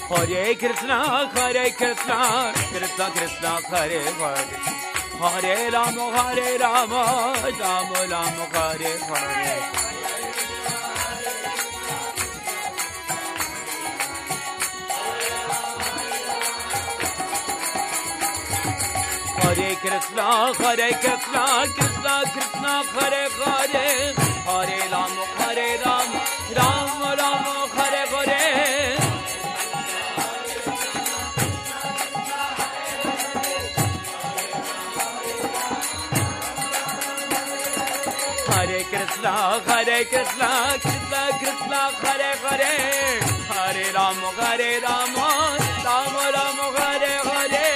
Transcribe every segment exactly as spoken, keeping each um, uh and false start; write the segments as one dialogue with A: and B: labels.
A: Hare Krishna, Hare Krishna, Krishna Krishna, Hare Hare, Hare Rama, Hare Rama, Rama Rama, Hare Hare. Hare Krishna, Hare Krishna, Krishna Krishna, Hare Hare, Hare Rama, Hare Rama, Rama Rama, Hare Hare. Hare Krishna, Hare Krishna, Krishna Krishna, Hare Hare, Hare Rama, Hare Rama, Rama Rama, Hare Hare.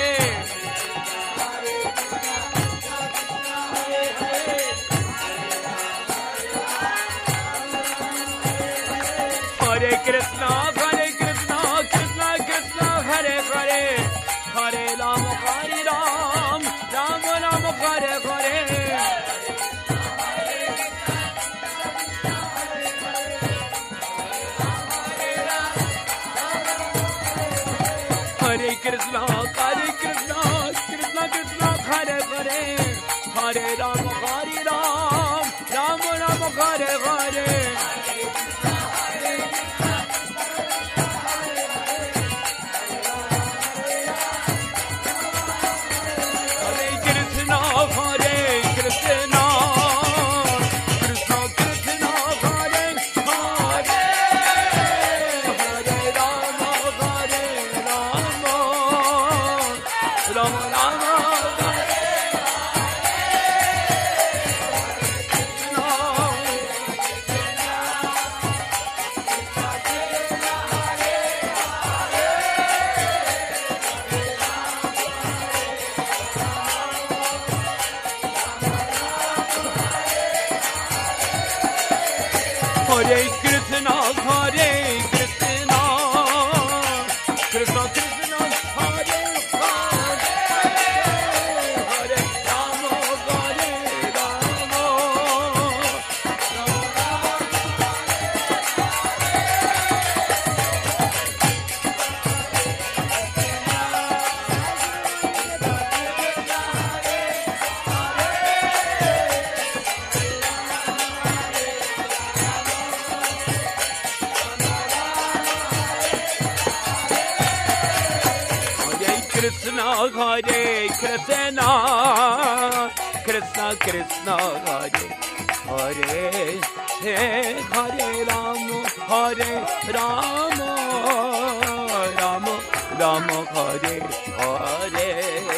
A: Hare Krishna, Hare Krishna, Krishna Krishna, Hare Hare, Hare Rama, Hare Rama, Rama Rama, Hare Hare. Hare Krishna, Hare Krishna, Krishna Krishna, Hare Hare, Hare Rama, Hare Rama, Rama Rama, Hare Hare. Hare Krishna, Hare Krishna, Krishna Krishna, Hare Hare, Hare Rama, Hare Rama, Krishna, Hare Krishna, Krishna Krishna, Hare Hare, Hare Rama, Hare Rama, Rama Rama, Hare Hare.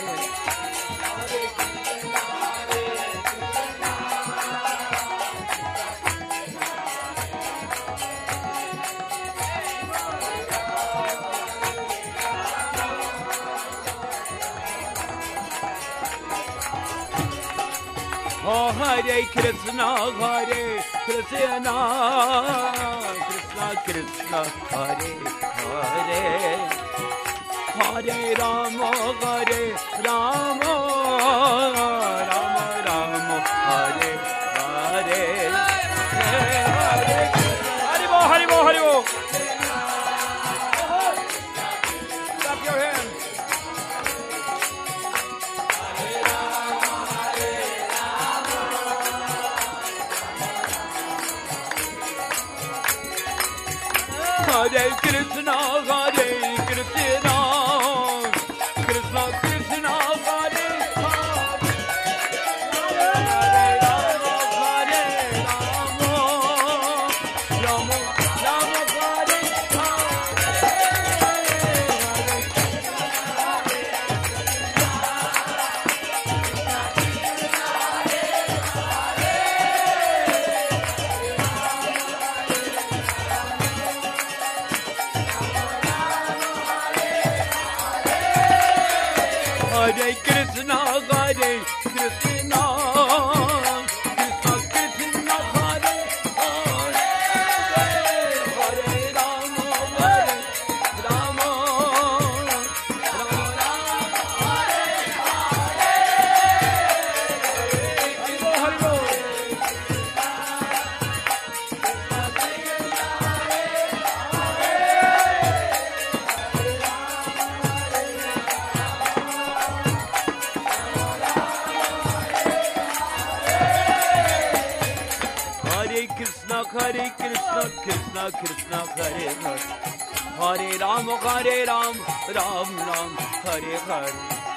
A: Oh, Hare Krishna, Hare Krishna, Krishna Krishna, Hare Hare, Hare Rama, Hare Rama, Rama Rama, Hare Hare. Haribo, Haribo, Haribo. Clap your hands. Hare Krishna, Hare Krishna, Krishna Krishna, Hare Hare, Hare Rama, Hare Rama, Rama Rama, Hare Hare Krishna, Hare Krishna, Krishna Krishna, Hare Hare, Hare Rama, Hare Rama, Rama Rama, Hare Hare. Hare Hare. Krishna Krishna Hare Hare Hare Ram Hare Ram Ram Ram Hare Hare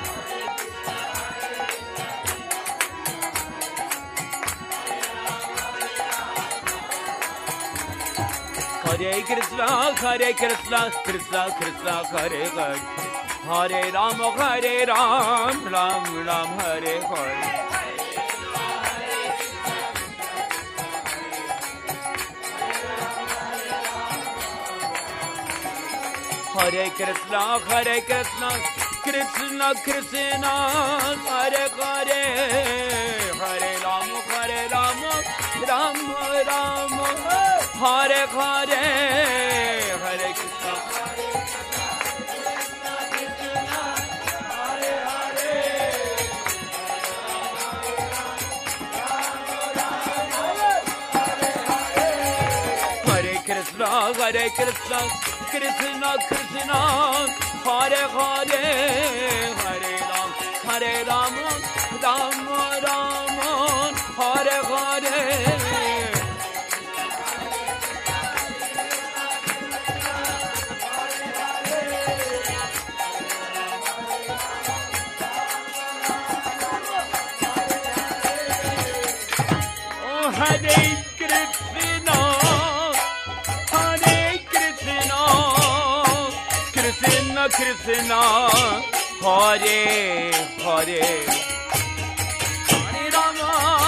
A: Hare Krishna Hare Krishna Krishna Krishna Hare Hare Hare Ram Hare Ram Ram Ram Hare Hare Hare Krishna, Hare Krishna, Krishna Krishna, Hare Hare, Hare Rama, Hare Rama, Rama Rama, Hare Hare, Hare Krishna, Hare Krishna, Hare Krishna. Krishna Krishna Hare Hare Hare Ram Hare Rama Rama Rama Hare Hare Oh Hare Krishna Krishna Krishna Hare Hare Hare Rama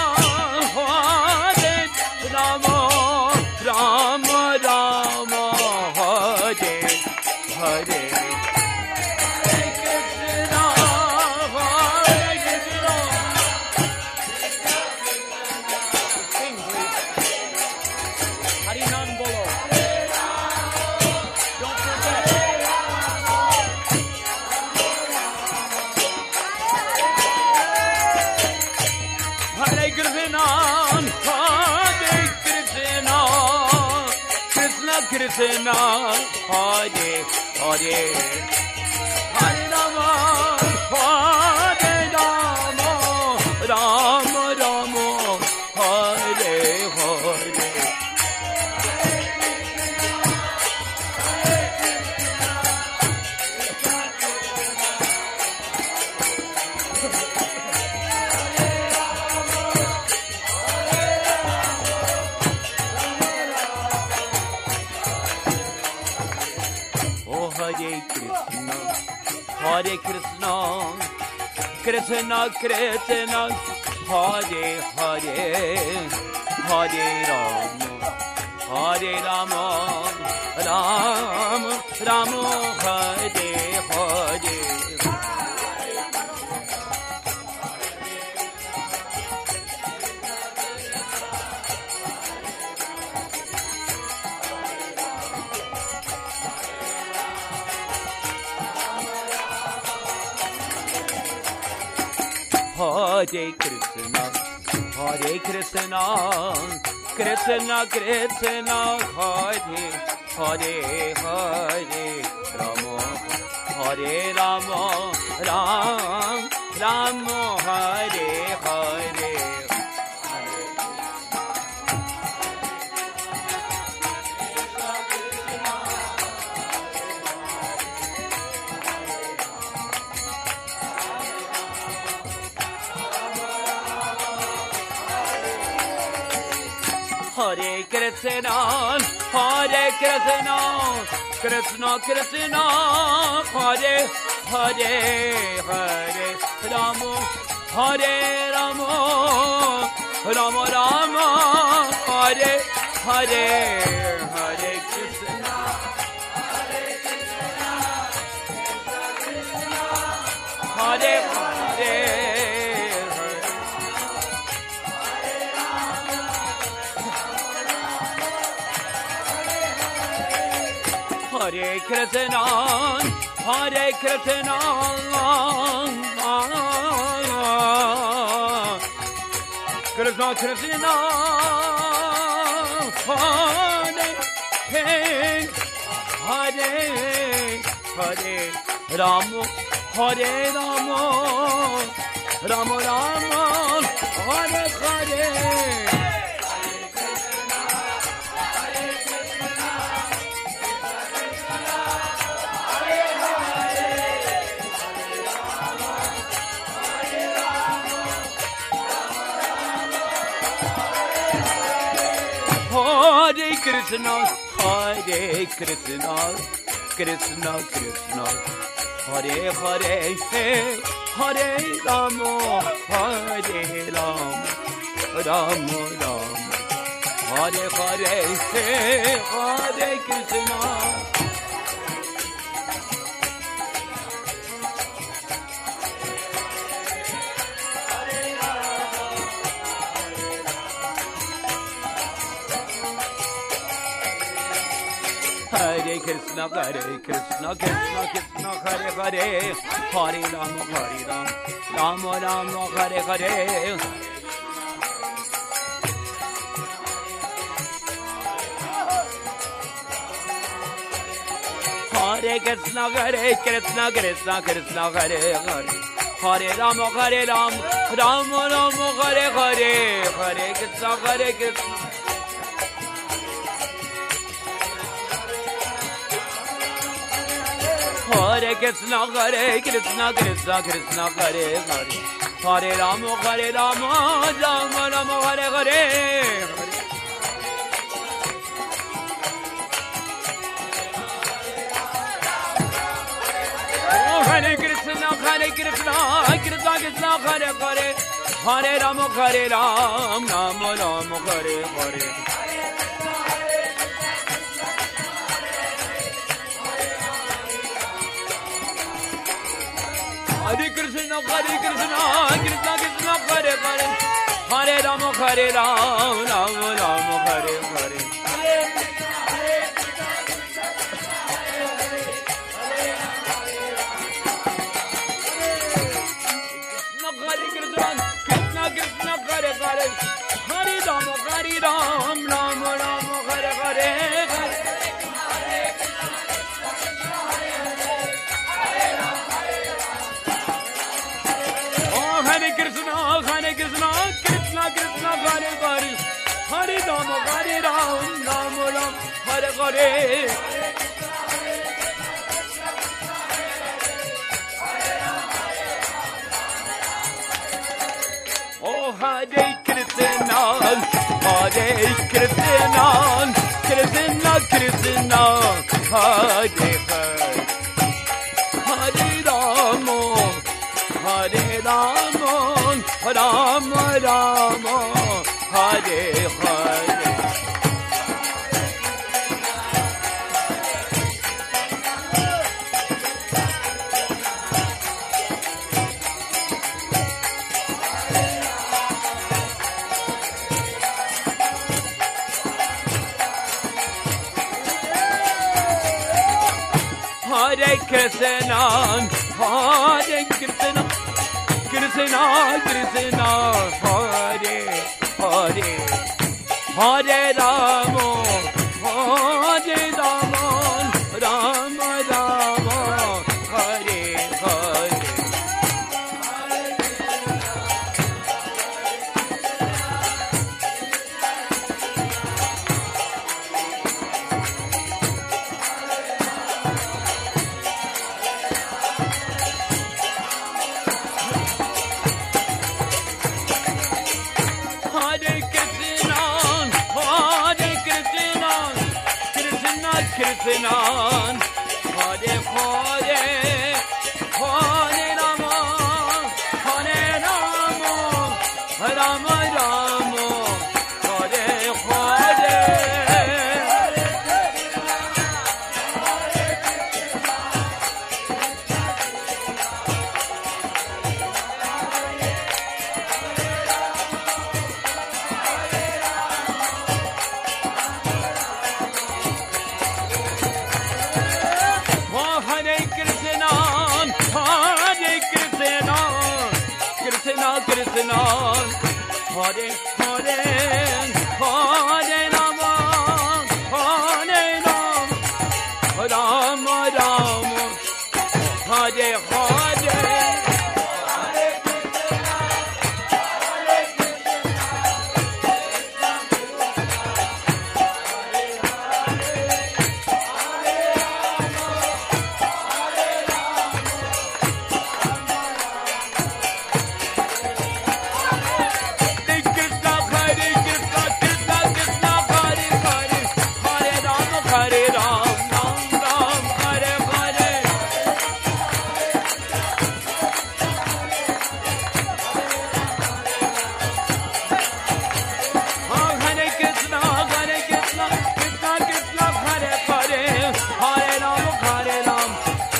A: Hare Rama Rama Rama Hare Hare Hare Krishna Hare Krishna Sing please Hari Nam Bolo Don't forget Hare Krishna, Hare Krishna, Krishna Krishna, Hare Hare, Hare Rama, Hare Rama, Rama Rama, Hare Hare. Hare Krishna, Hare Krishna, Krishna Krishna, Hare Hare, Hare Rama, Hare Rama, Rama Rama, Hare Hare. Hare Krishna, Hare Krishna, Krishna Krishna, Hare Hare, Hare Rama, Hare Rama, Ram Rama, Hare Hare. Hare Krishna, Hare Krishna, Krishna Krishna, Hare Hare, Hare Rama, Hare Rama, Rama Rama, Hare Hare, Hare Krishna, Hare Krishna, Hare Hare. Hare Krishna, Hare Krishna, Krishna Krishna, Hare Hare, Hare Rama, Hare Rama, Rama Rama, Hare Hare. Hare Krishna, Hare Krishna. Krishna, Hare Krishna, Krishna Krishna, Hare Hare, Hare Rama, Hare Rama, Rama Rama, Hare Hare, Hare Krishna. Hare Krishna, Hare Krishna, Krishna Krishna, Hare Hare, Hare Rama, Hare Rama, Rama Rama, Hare Hare. Hare Krishna, Hare Krishna, Krishna Krishna, Hare Hare, Hare Rama, Hare Rama, Rama Rama, Hare Hare, Hare Krishna, Hare Krishna. Hare Krishna, Hare Krishna, Krishna Krishna, Hare Hare, Hare Rama, Hare Rama, Rama Rama, Hare Hare. Hare Krishna, Hare Krishna, Krishna Krishna, Hare Hare, Hare Rama, Hare Rama, Rama Rama, Hare Hare. Hare Krishna, Hare Krishna, Krishna Krishna, Hare Hare, Hare Rama, Hare Rama, Rama Rama, Hare Hare. Hare Krishna, Krishna Krishna, Hare Hare, Hare Rama, Hare Rama, Rama Rama, Hare Hare. Hare Krishna, Hare Krishna, Krishna Krishna, Hare Hare, Hare Rama, Hare Rama, Rama Rama, Hare Hare. Oh, Hare Krishna, Hare Krishna, Krishna Krishna, Hare Hare, Hare Rama, Hare Rama, Rama Rama, Hare Hare. Hare Krishna, Hare Krishna, Krishna Krishna, Hare Hare, Hare Rama, Hare Rama, Rama Rama, Hare Hare. Krishna, Hare Hare, Hare Rama, Hare Rama, Rama Rama, Hare Hare. Krishna, Hare Hare, Hare Rama, Hare Rama, Rama Rama, Hare Hare.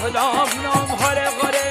A: Ram Ram Hare Hare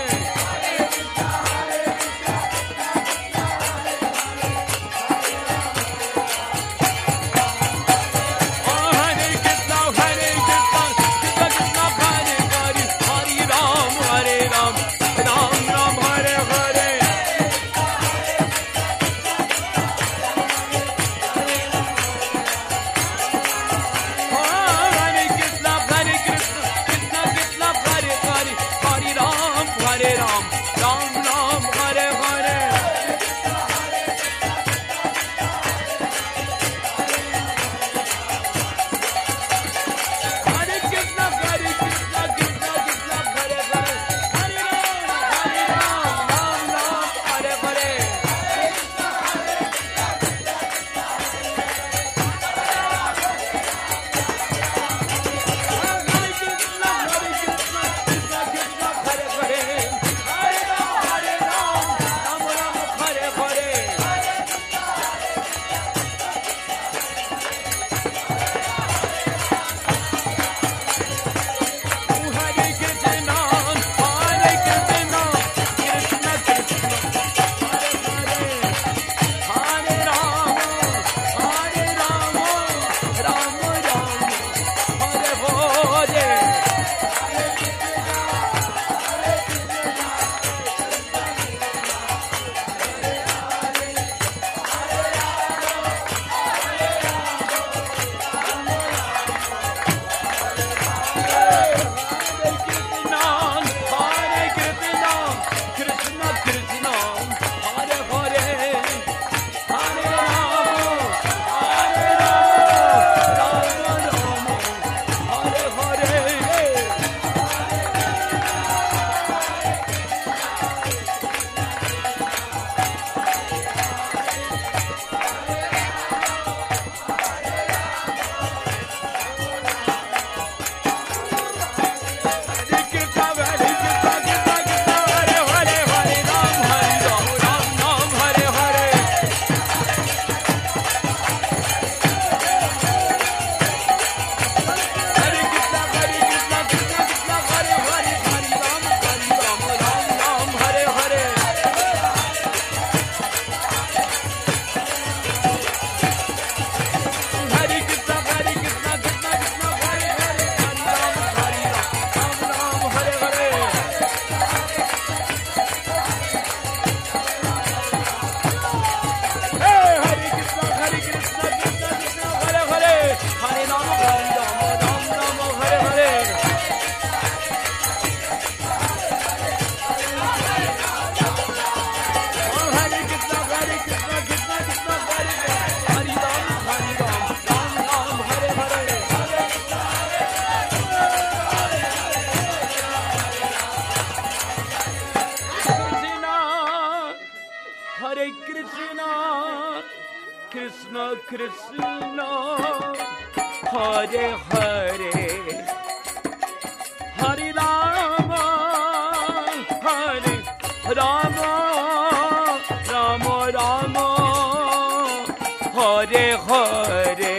B: Krishna Hare Hare Hare Rama Hare Rama Rama Rama Hare Hare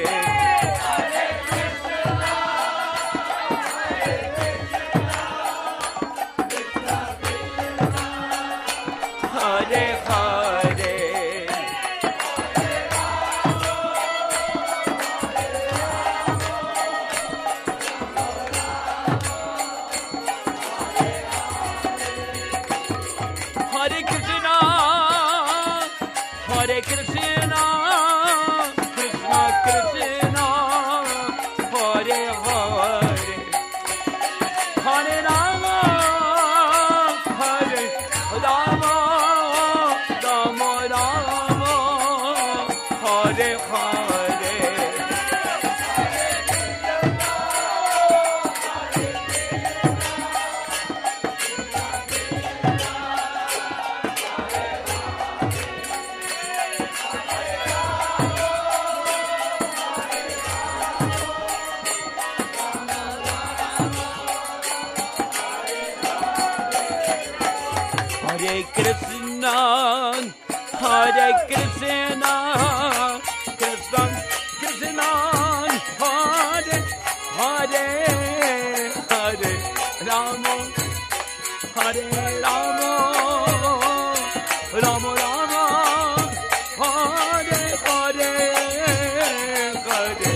B: Hare Krishna, Hare Krishna, Krishna Krishna, Hare Hare, Hare Ram. Rama, Hare Rama, Rama Rama, Hare Hare, Hare.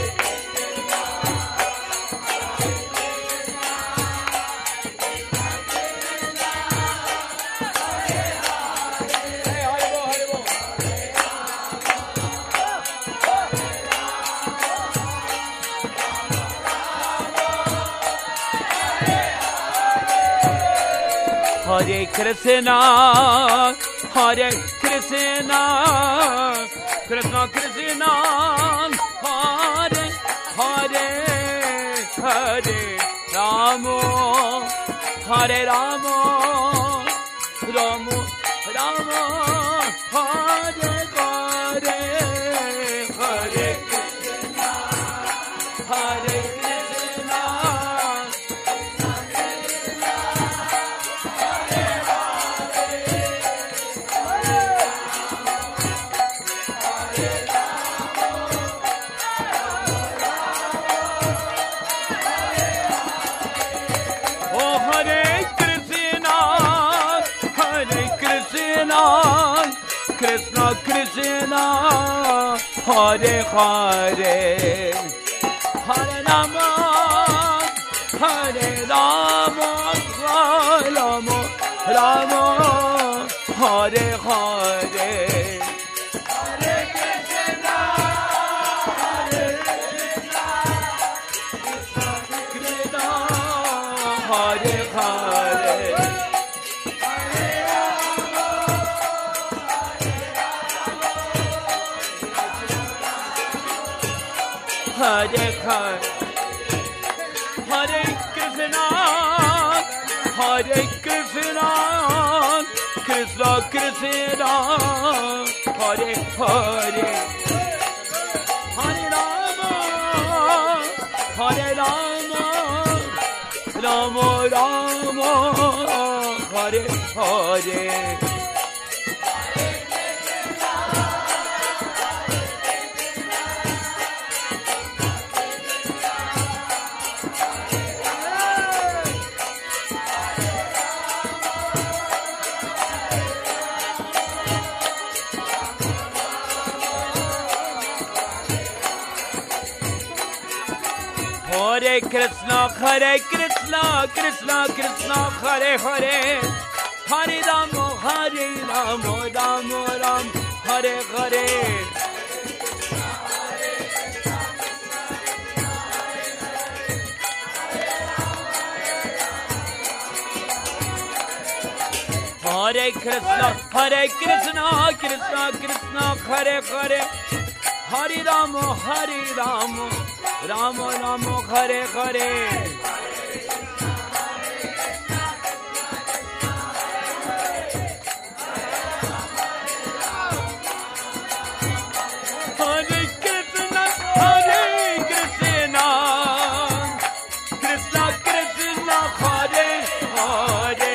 B: Hare Krishna, Hare Krishna, Krishna Krishna, Hare Hare, Hare Rama, Hare Rama, Rama Rama, Hare Hare, Hare Krishna, Hare Krishna. Krishna Krishna, Hare Hare, Hare Rama, Hare Rama, Rama Rama, Hare Hare. Hare Krishna, Hare Krishna, Krishna Krishna, Hare Hare. Hare Hare, Hare Krishna, Hare Krishna, Krishna Krishna, Hare Hare, Hare Rama, Hare Rama, Rama Rama, Hare Hare. Hare Krishna, Hare Krishna, Krishna Krishna, Hare Hare, Hare Rama, Hare Rama, Rama Rama, Hare Hare. Hare Krishna, Hare Krishna, Krishna Krishna, Hare Hare, Hare Rama, Hare Rama, Rama Rama, Hare Hare. Hare Krishna, Hare Krishna, Krishna Krishna, Hare Hare.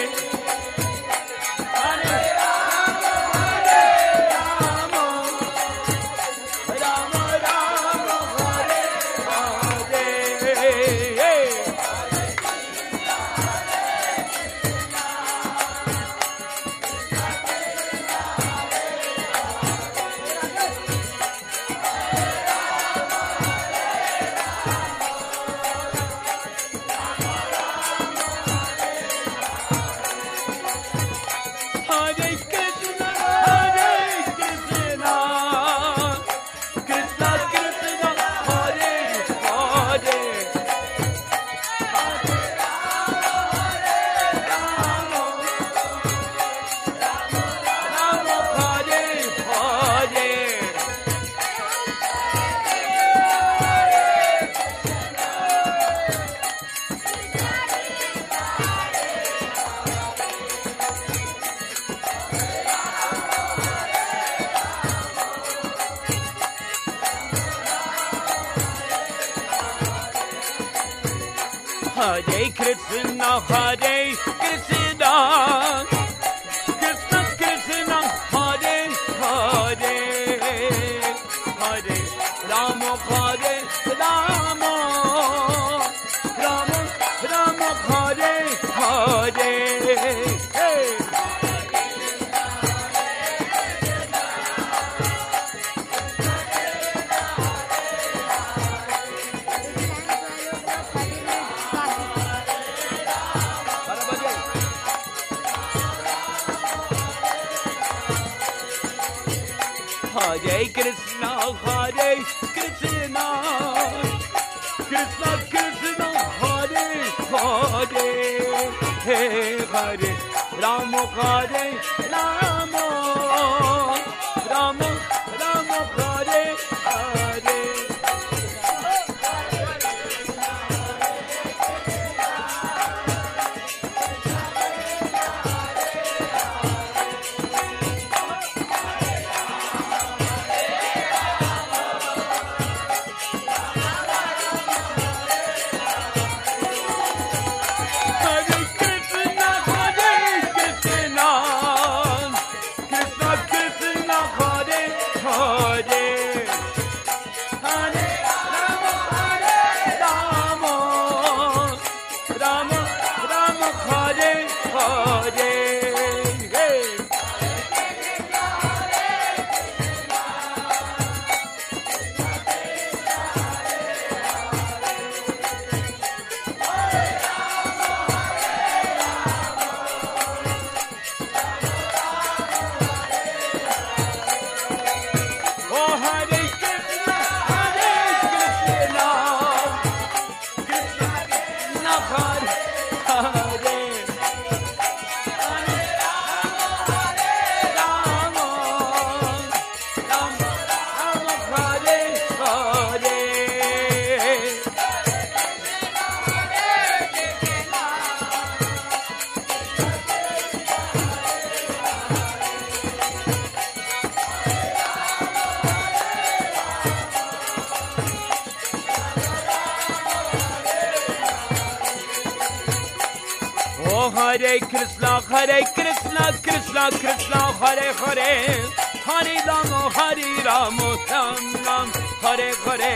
B: Hare Krishna, Hare Krishna, Krishna Krishna, Hare Hare, Hare Rama, Hare Rama, Rama Rama, Hare Hare. Hare. Hey. Hare Krishna, Hare Krishna, Krishna Krishna, Hare Hare, Hey Hare Rama, Hare Rama, Rama Rama, Hare Hare. Hare Krishna, Hare Krishna, Krishna Krishna, Hare Hare, Hare Rama, Hare Rama, Ram Ram, Hare Hare.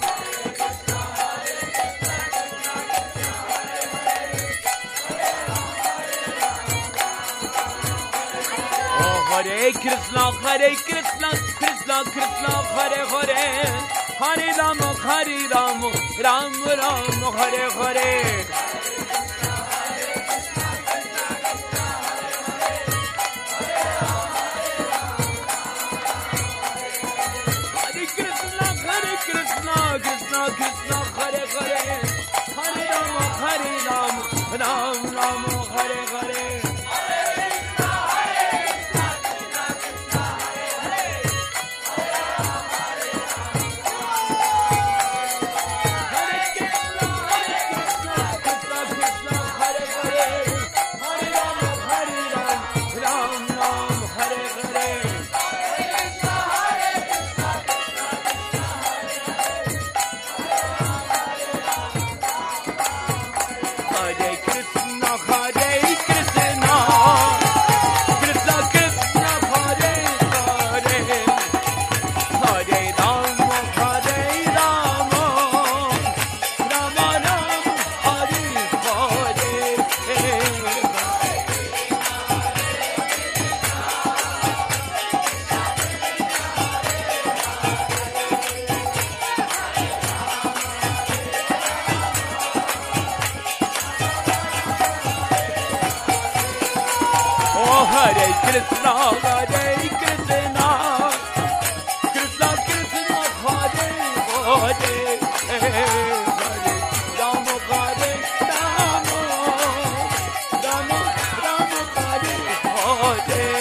B: Oh Hare Krishna, Hare Krishna, Krishna Krishna, Hare Hare, Hare Rama, Hare Rama, Ram Ram, Hare Hare. Krishna, Krishna, Hare Hare, Hare Rama, Hare Rama, Ram Rama, Hare Hare. Hare Krishna, Hare Krishna, Krishna Krishna, Hare Hare, Hare Rama, Hare Rama, Rama Rama, Hare Hare.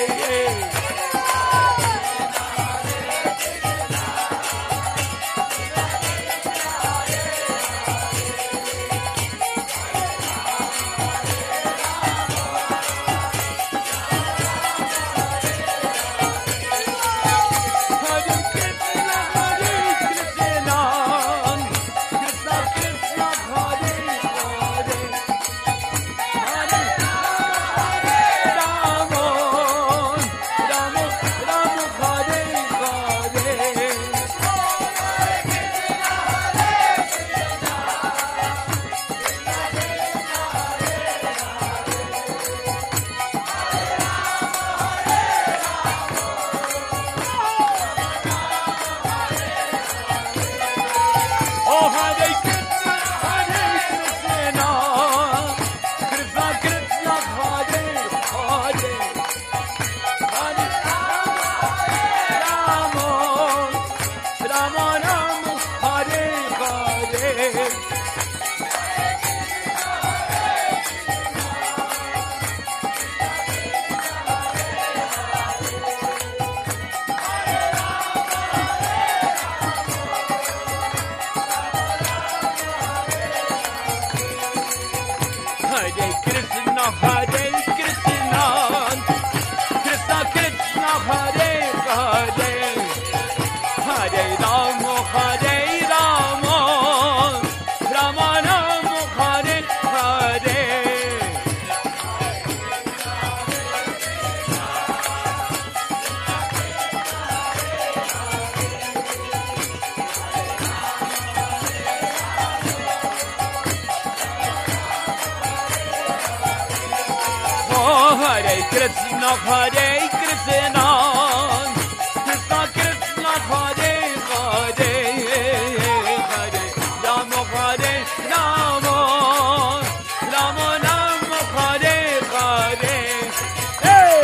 B: Hare Krishna, Hare Krishna, Krishna Krishna, Hare Hare, Hare Rama, Hare Rama, Rama Rama, Hare Hare. Hey!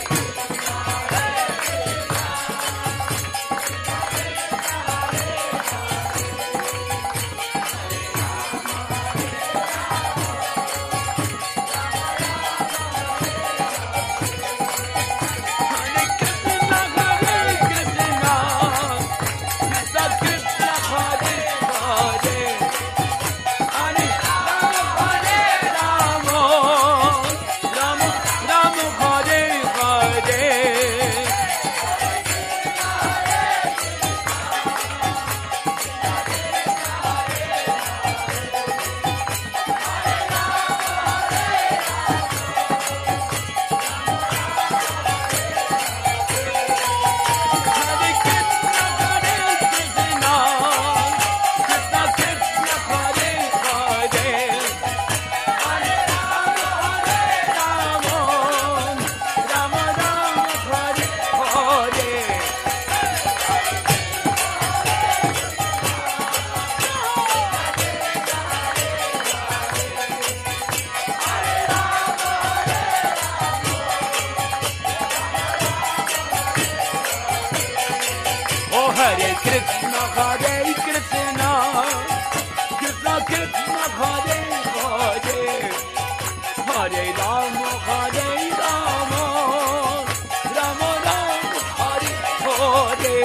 B: Hare Krishna, Hare Krishna, Krishna Krishna, Hare Hare, Hare Rama, Hare Rama, Rama Rama, Hare Hare.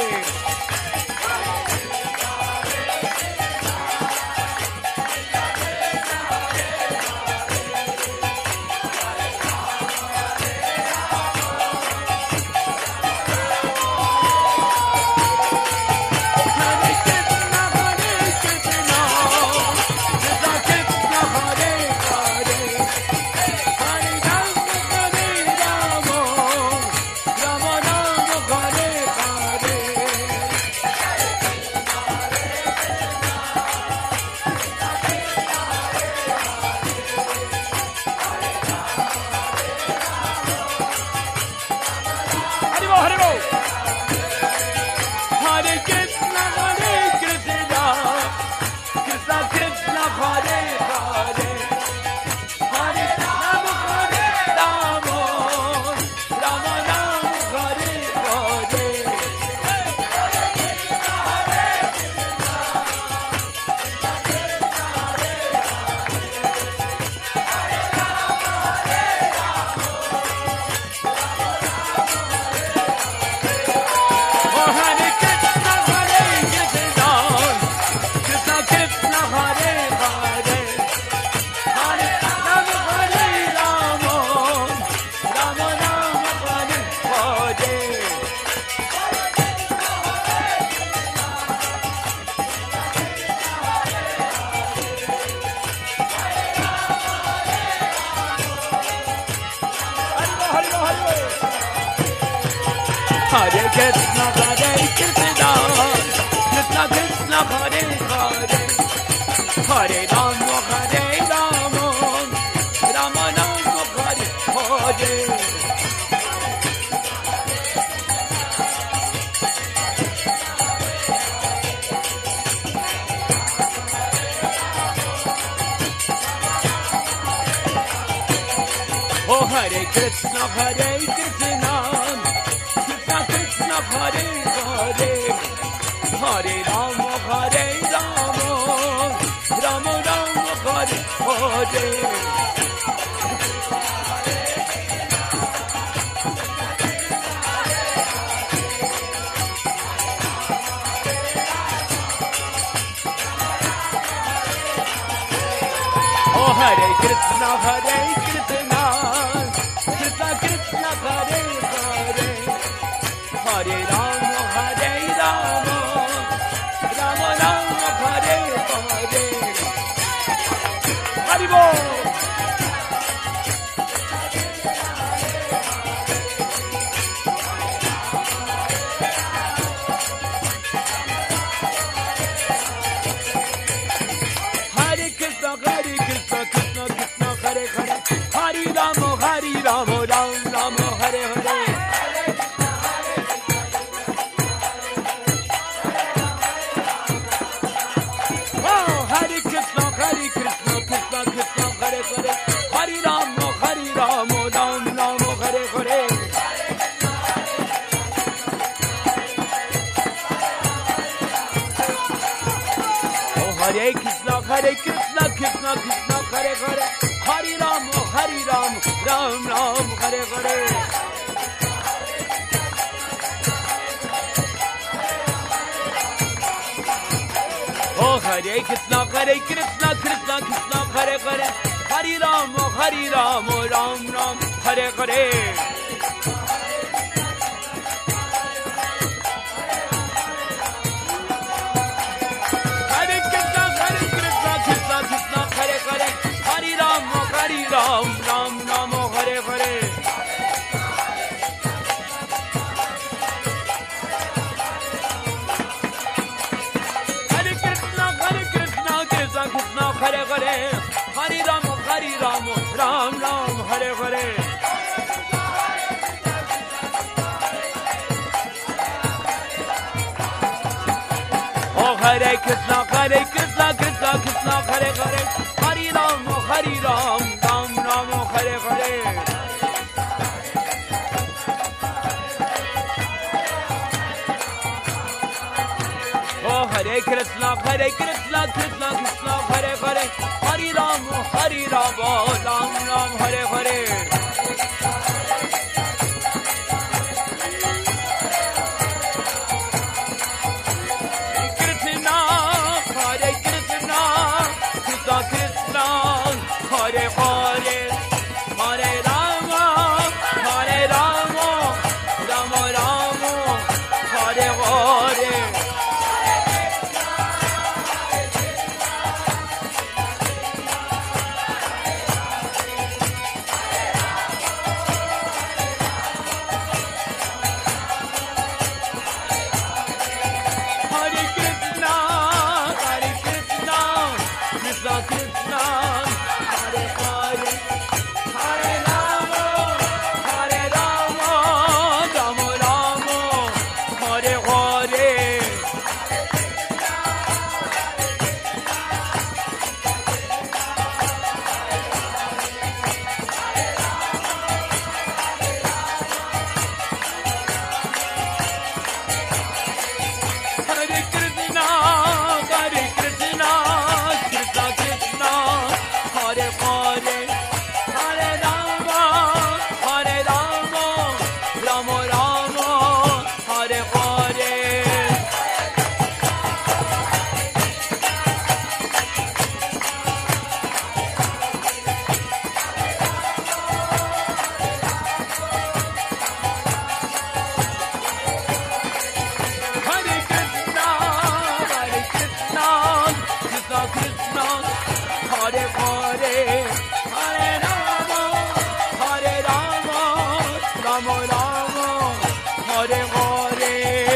B: Hare Krishna, Hare Krishna, Krishna Krishna, Hare Hare, Hare Rama, Hare Rama, Rama Rama, Hare Hare. Oh, Hare Krishna, Hare Krishna, Krishna Krishna, Hare Hare, Hare Rama, Hare Rama, Rama Rama, Hare Hare. Oh, Hare Krishna, Hare Krishna, Krishna Krishna, Hare Hare, Hare Rama, Hare Rama, Rama Rama, Hare Hare. Haribol. Hare Krishna, Hare Krishna, Krishna Krishna, Hare Hare, Rama, Ram Rama, Hare Hare. Oh, Hare Krishna, Hare Krishna, Krishna Krishna, Hare Hare. Hare Rama, Hare Rama, Ram Ram, Hare Hare. Oh, Hare Krishna, Hare Krishna, Krishna Krishna, Hare Hare. Hare Rama, Hare Rama, Ram Ram, Hare Hare. Hare Krishna, Hare Krishna, Krishna Krishna, Hare Hare. Hare Rama, Hare Ram, Ram Ram, Hare Hare. Hare Krishna, Hare Krishna, Krishna Krishna, Hare Hare. Hare Rama, Hare Rama, Ram Ram, Hare Hare. Oh, Hare Krishna, Hare Krishna, Krishna Krishna, Hare Hare. Hare Rama, Hare Ram, Ram Ram, Hare Hare. Oh, Hare Krishna, Hare Krishna, Krishna Krishna, Hare Hare. Hare Rama, Hare Rama, Ram Ram, Hare Hare. Krishna, Hare Krishna, Krishna Krishna, Hare Hare. Hare Rama, Hare Rama, Rama Rama, Hare Hare. Hare Krishna, Hare Krishna, Krishna Krishna, Hare Hare. Hare Rama, Hare Rama, Rama Rama, Hare Hare. Hare Krishna, Hare Krishna, Krishna Krishna, Hare Hare. Hare Rama, Hare Rama, Rama Rama, Hare Hare. Hare Krishna, Hare Krishna, Krishna Krishna, Hare Hare. Hare Rama, Hare Rama, Rama Rama, Hare Hare.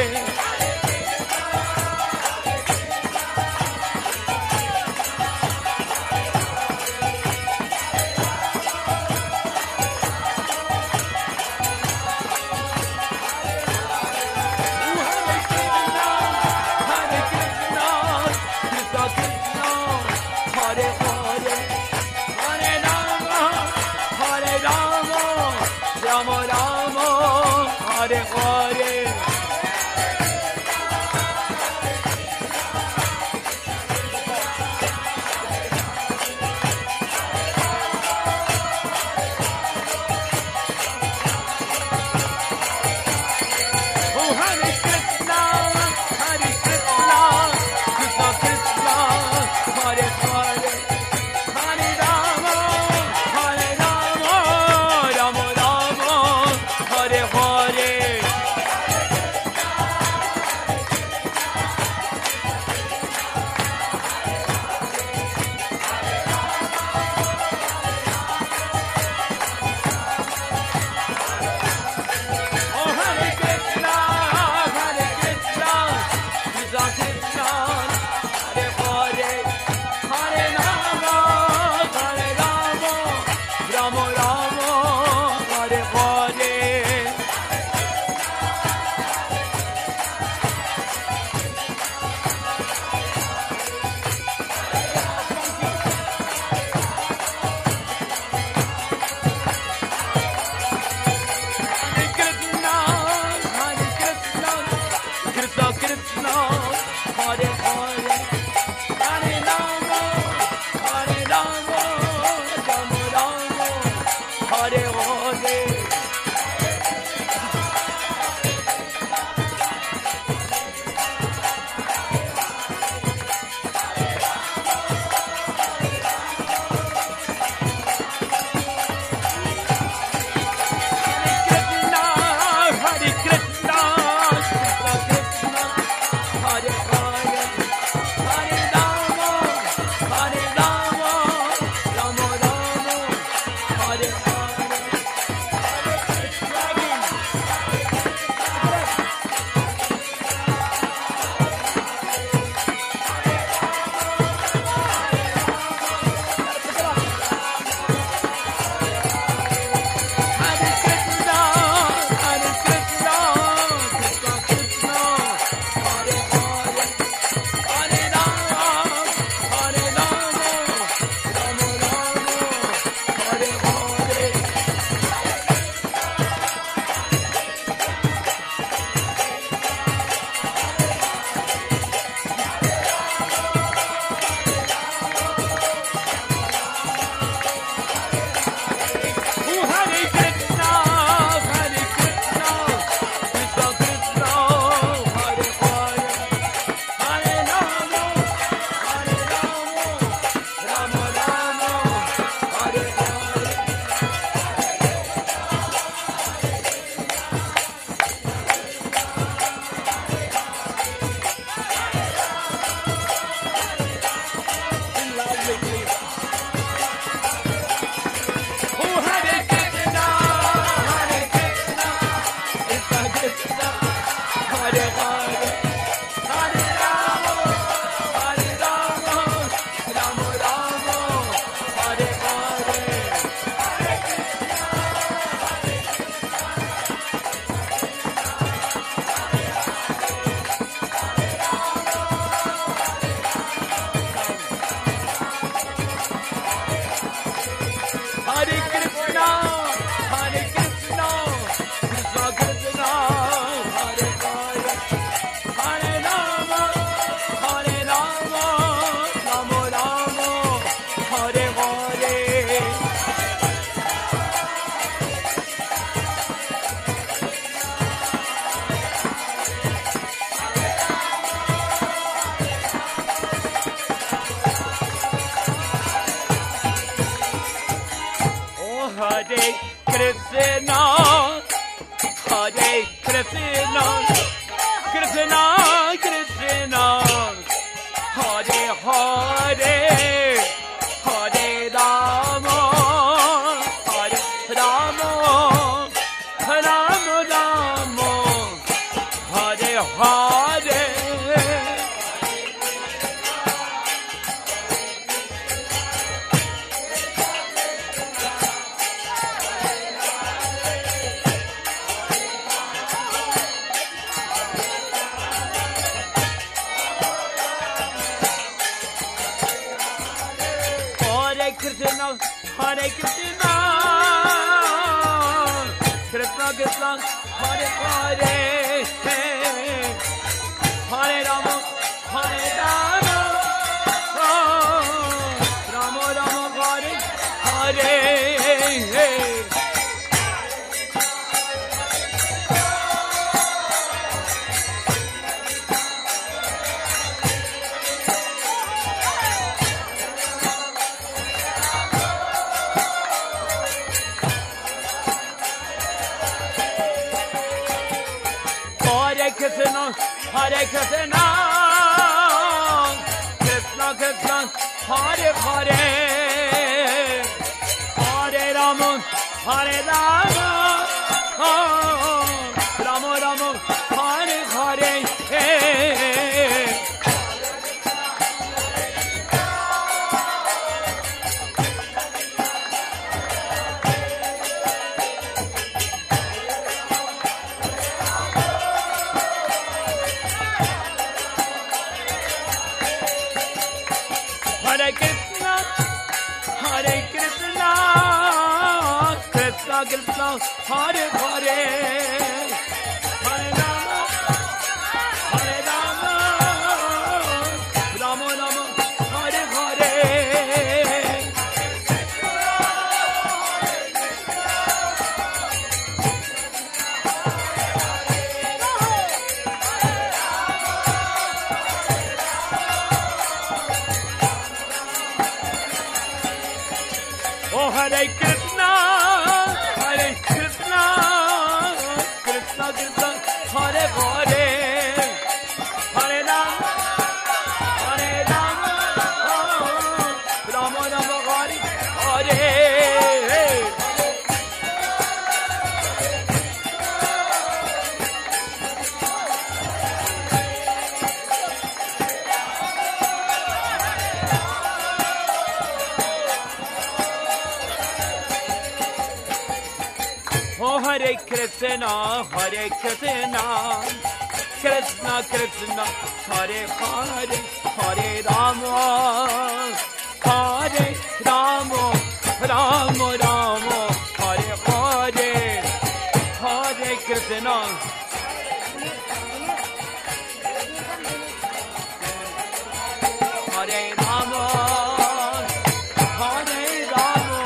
B: Hare Krishna, Hare Krishna, Krishna Krishna, Hare Hare. Hare Rama, Hare Rama, Rama Rama, Hare Hare. Oh, Hare Krishna, Hare Krishna, Krishna Krishna, Hare Hare. Hare Rama, Hare Rama, Rama Rama, Hare Hare. Hare Hare. Oh, Hare Krishna, Hare Krishna, Krishna Krishna, Hare Hare, Hare Rama, Hare Rama, Rama Rama, Hare Hare, Hare Krishna. Hare Rama, Hare Rama,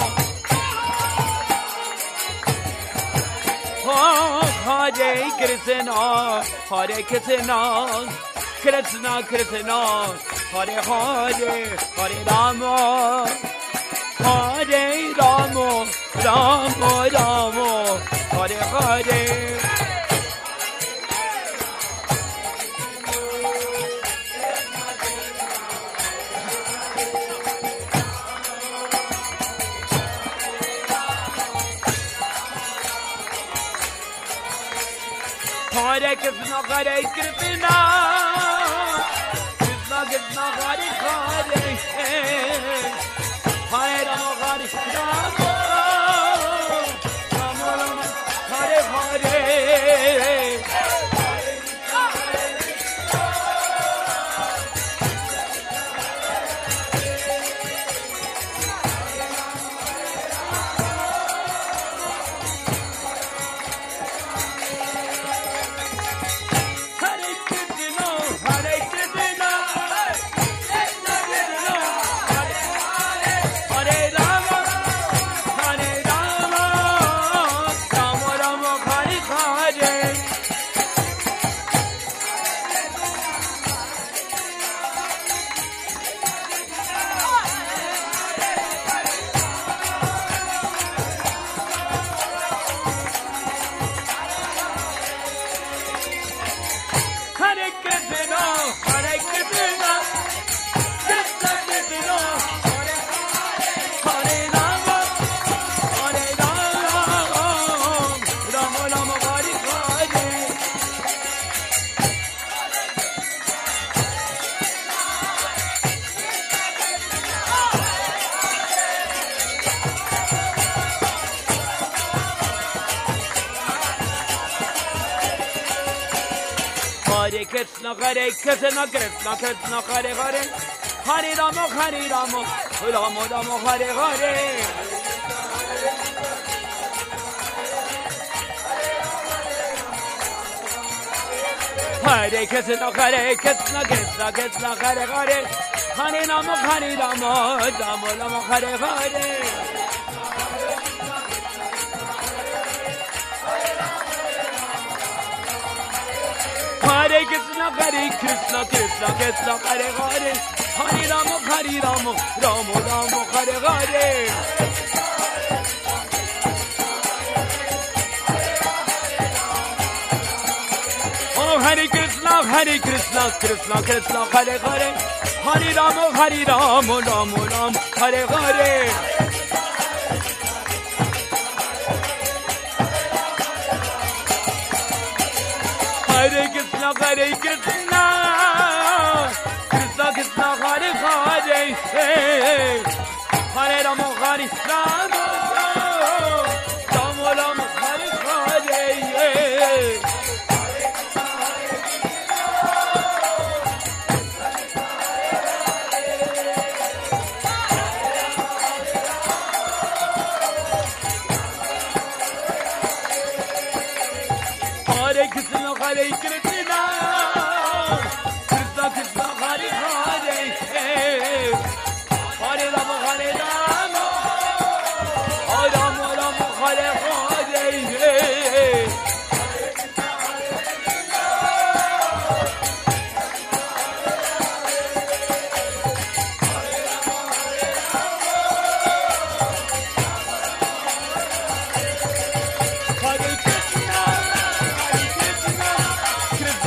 B: oh, Hare Krishna, Hare Krishna, Krishna Krishna, Hare Hare, Hare Rama, Hare Rama, Rama Rama, Hare Hare. Hare Krishna, Hare Krishna, Krishna Krishna, Hare Hare, Hare Rama, Hare Rama, Rama Rama, Hare Hare. Hare Krishna, Hare Krishna, Krishna Krishna, Hare Hare, Hare Rama, Hare Rama, Rama Rama, Hare Hare. Hare Krishna, Hare Krishna, Krishna Krishna, Hare Hare, Hare Rama, Hare Rama, Rama Rama, Hare Hare. Hare Krishna, Hare Krishna, Krishna Krishna, Hare Hare, Hare Rama, Hare Rama, Rama Rama, Hare Hare. Oh, Hare Krishna, Hare Krishna, Krishna Krishna, Hare Hare, Hare Rama, Hare Rama, Rama Rama, Hare Hare. Hare Krishna, Hare Krishna, Krishna Krishna, Hare Hare, Hare Rama, Hare Rama, Rama Rama, Hare Hare. Hare Krishna, Hare Krishna, Krishna Krishna, Hare Hare, Hare Rama, Hare Rama, Rama Rama, Hare Hare. Hare Krishna, Hare Krishna, Krishna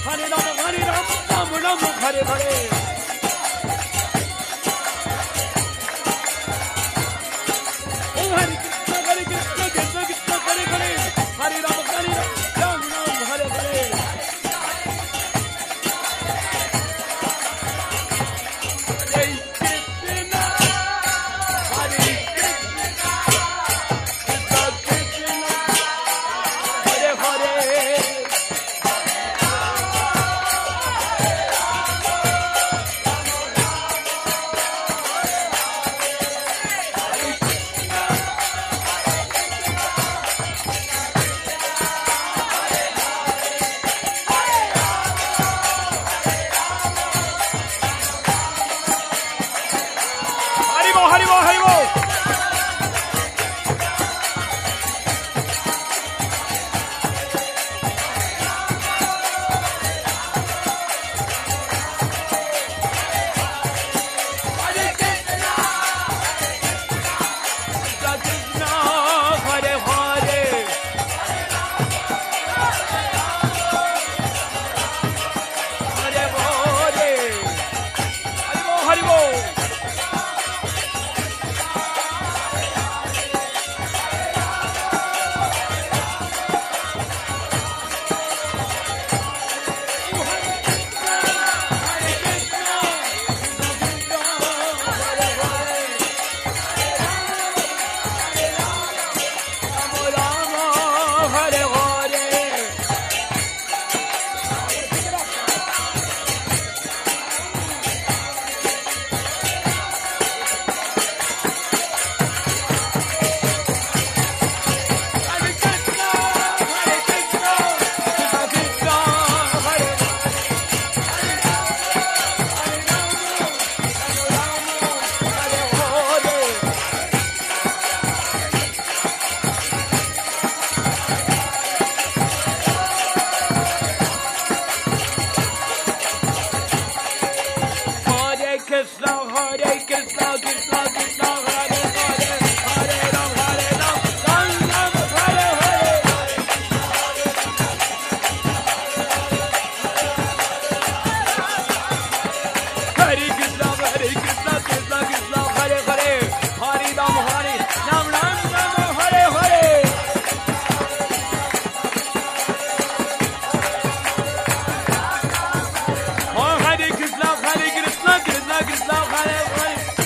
B: Hare Rama, Hare Rama, Rama Rama, Hare Hare. Oh, Hare Krishna, Hare Krishna, Krishna Krishna, Hare Hare. Hare Rama, Hare Rama, Rama Rama, Hare Hare. Hare Krishna, Hare Krishna, Krishna Krishna, Hare Hare. Haribo, Haribo, Haribo. Hare Krishna, Krishna Krishna, Hare Hare. Hare Hare. Haribo, Haribo. Krishna, Hare Krishna, Krishna Krishna, Hare Hare, Hare Ram, Hare Ram, Ram Ram, Hare Hare. Hare Krishna, Hare Krishna, Krishna Krishna, Hare Hare, Hare Ram, Hare Ram, Ram Ram, Hare Hare. Oh, Hare Krishna, Hare Krishna, Krishna Krishna, Hare Hare.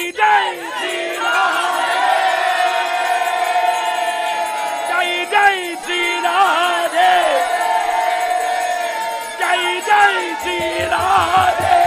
A: Jai Jai Shri Radhe, Jai Jai Shri Radhe, Jai Jai Shri Radhe.